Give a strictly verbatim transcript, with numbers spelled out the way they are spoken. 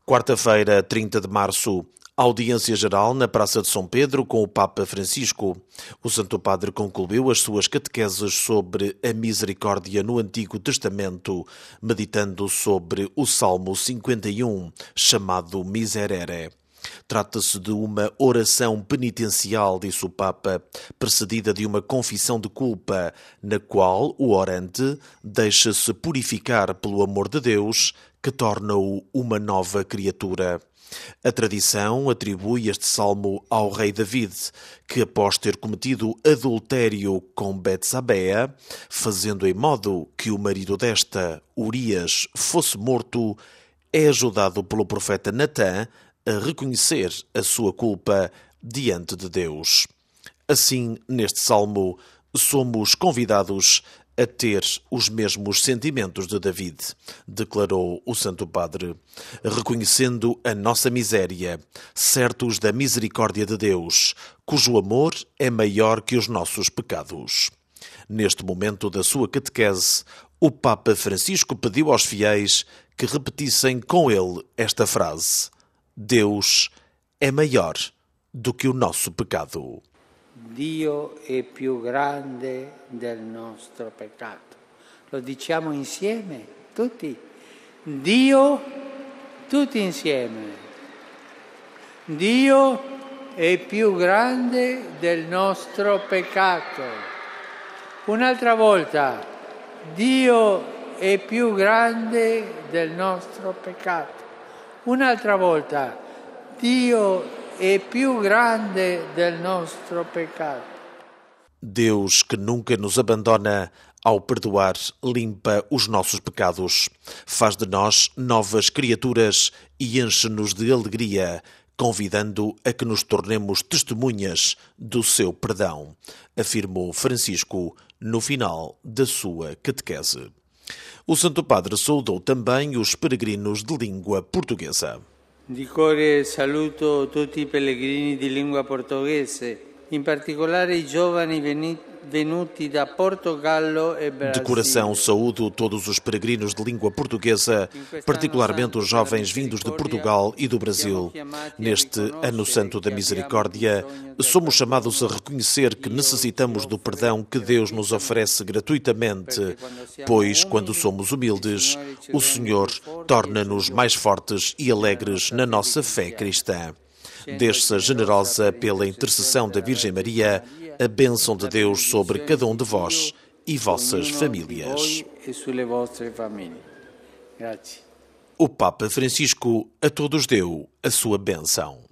Quarta-feira, trinta de março, audiência geral na Praça de São Pedro com o Papa Francisco. O Santo Padre concluiu as suas catequeses sobre a misericórdia no Antigo Testamento, meditando sobre o Salmo cinquenta e um, chamado Miserere. Trata-se de uma oração penitencial, disse o Papa, precedida de uma confissão de culpa, na qual o orante deixa-se purificar pelo amor de Deus, que torna-o uma nova criatura. A tradição atribui este salmo ao rei David, que após ter cometido adultério com Betsabé, fazendo em modo que o marido desta, Urias, fosse morto, é ajudado pelo profeta Natã a reconhecer a sua culpa diante de Deus. Assim, neste salmo, somos convidados a ter os mesmos sentimentos de David, declarou o Santo Padre, reconhecendo a nossa miséria, certos da misericórdia de Deus, cujo amor é maior que os nossos pecados. Neste momento da sua catequese, o Papa Francisco pediu aos fiéis que repetissem com ele esta frase: Deus é maior do que o nosso pecado. Dio è più grande del nostro peccato. Lo diciamo insieme, tutti. Dio, tutti insieme. Dio è più grande del nostro peccato. Un'altra volta. Dio è più grande del nostro peccato. Un'altra volta. Dio é più grande del nostro pecado. Deus, que nunca nos abandona, ao perdoar, limpa os nossos pecados, faz de nós novas criaturas e enche-nos de alegria, convidando a que nos tornemos testemunhas do seu perdão, afirmou Francisco no final da sua catequese. O Santo Padre saudou também os peregrinos de língua portuguesa. Di cuore saluto tutti i pellegrini di lingua portoghese, in particolare i giovani venuti da Portogallo e Brasil. De coração saúdo todos os peregrinos de língua portuguesa, particularmente os jovens vindos de Portugal e do Brasil. Neste Ano Santo da Misericórdia, somos chamados a reconhecer que necessitamos do perdão que Deus nos oferece gratuitamente, pois, quando somos humildes, o Senhor torna-nos mais fortes e alegres na nossa fé cristã. Desça generosa pela intercessão da Virgem Maria, a bênção de Deus sobre cada um de vós e vossas famílias. O Papa Francisco a todos deu a sua bênção.